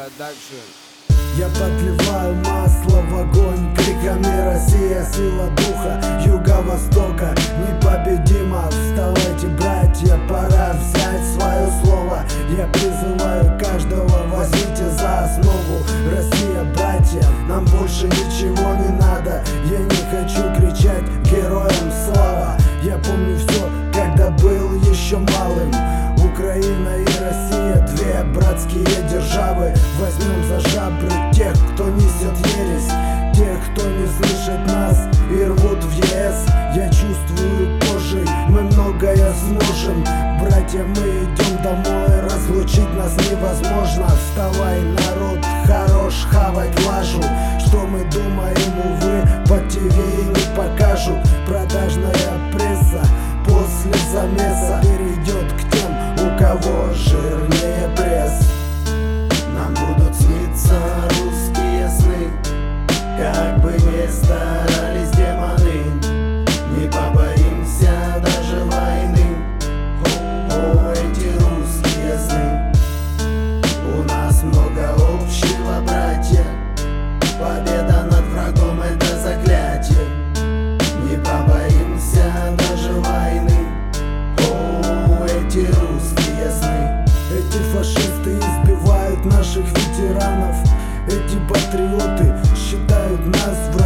Production. Я подливаю масло в огонь криками: Россия, сила духа Юго-Востока непобедима. Вставайте, братья, пора взять свое слово. Я призываю каждого, возьмите за основу. Россия, братья, нам больше ничего не надо. Я не хочу кричать героям слава. Я помню все, когда был еще малым. Украина и Россия, две братские державы. Возьмем за жабры тех, кто несет ересь, тех, кто не слышит нас и рвут в ЕС. Я чувствую кожей, мы многое сможем. Братья, мы идем домой, разлучить нас невозможно. Вставай, народ хорош, хавать лажу. Что мы думаем, увы, по ТВ не покажут. Продажная пресса после замеса перейдет к тем, у кого жирнее пресс. Нам будут сниться русские сны, как бы ни старались демоны. Не побоимся даже войны. О, эти русские сны. У нас много общего, братья. Победа над врагом — это заклятие. Не побоимся даже войны. О, эти русские сны. Эти фашисты избивают наших ветеранов. Эти патриоты считают нас врагами.